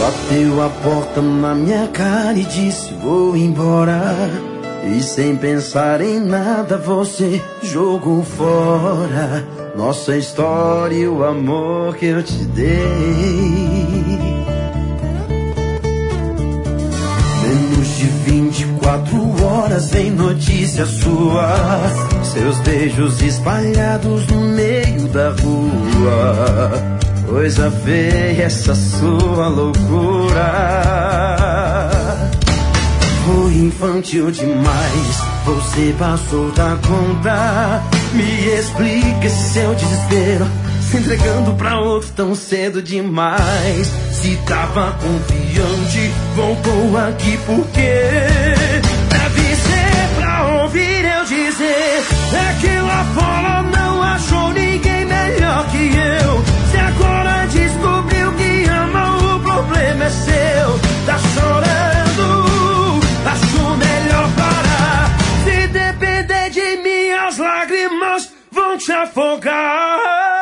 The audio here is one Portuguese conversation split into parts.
Bateu a porta na minha cara e disse vou embora. E sem pensar em nada você jogou fora nossa história e o amor que eu te dei. Menos de 24 horas vem notícia sua, seus beijos espalhados no meio da rua. Coisa feia essa sua loucura. Foi infantil demais, você passou da conta. Me explica esse seu desespero, se entregando pra outro tão cedo demais. Se tava confiante, voltou aqui por quê? Deve ser pra ouvir eu dizer é que lá fora não achou ninguém melhor que eu. Se agora descobriu que ama, o problema é seu. Tá chorando, acho melhor parar. Se depender de mim, as lágrimas vão te afogar.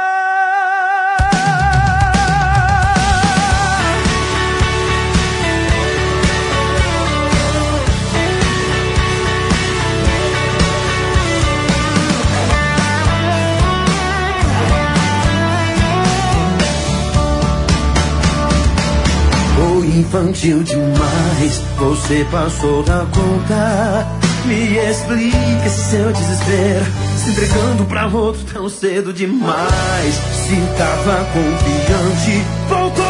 Infantil demais, você passou da conta. Me explica esse seu desespero, se entregando pra outro tão cedo demais. Se tava confiante, voltou